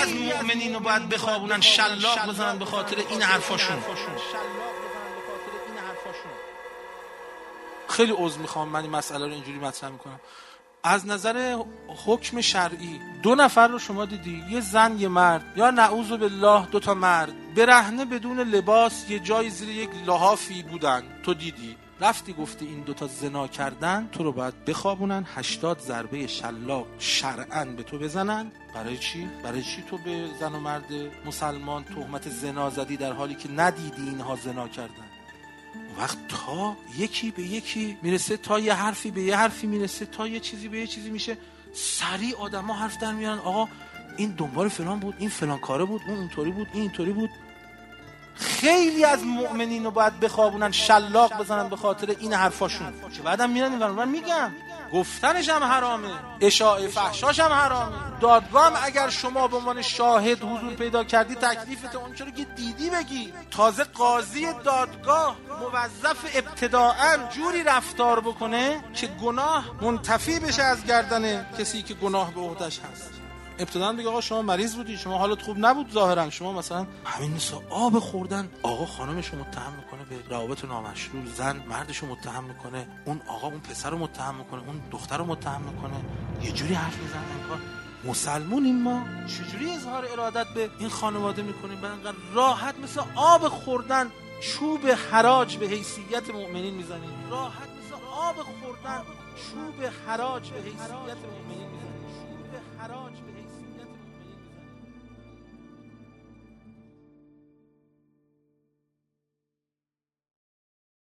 از مؤمنین رو باید بخوابونن، شلاق بزنن به خاطر این حرفاشون. خیلی عذر میخوام من این مسئله رو اینجوری مطرح میکنم. از نظر حکم شرعی 2 نفر رو شما دیدی، یه زن یه مرد، یا نعوذ بالله 2 تا مرد برهنه بدون لباس یه جای زیر یک لحافی بودن، تو دیدی، رفتی گفتی این 2 تا زنا کردن، تو رو باید بخوابونن 80 ضربه شلاق شرعاً به تو بزنن. برای چی؟ برای چی تو به زن و مرد مسلمان تهمت زنا زدی در حالی که ندیدی اینها زنا کردن؟ وقت تا یکی به یکی میرسه، تا یه حرفی به یه حرفی میرسه، تا یه چیزی به یه چیزی میشه، سریع آدما حرف در میارن، آقا این دنبال فلان بود، این فلان کاره بود، اون اینطوری بود، این اینطوری بود. خیلی از مؤمنین رو باید بخوابونن، شلاق بزنن به خاطر این حرفاشون که بعدم میرن اینور میگن گفتنش هم حرامه، اشاعه فحشاش هم حرامه. دادگاه هم اگر شما به عنوان شاهد حضور پیدا کردی، تکلیفت اون چرا که دیدی بگی. تازه قاضی دادگاه موظف ابتداءً جوری رفتار بکنه که گناه منتفی بشه از گردن کسی که گناه به عهده‌اش هست. ابتداً بگه آقا شما مریض بودی، شما حالت خوب نبود ظاهرا، شما مثلا همین مثل آب خوردن، آقا خانمشو متهم میکنه به روابط نامشروع، زن مردشو متهم میکنه، اون آقا اون پسر رو متهم میکنه، اون دختر رو متهم میکنه، یه جوری حرف میزنه انگار مسلمونیم ما. چجوری اظهار ارادت به این خانواده میکنیم؟ انقدر راحت مثل آب خوردن چوب حراج به حیثیت مؤمنین میزنیم، راحت مثل آب خوردن چوب حراج به حیثیت مؤمنین میزنیم، چوب حراج به حیثیت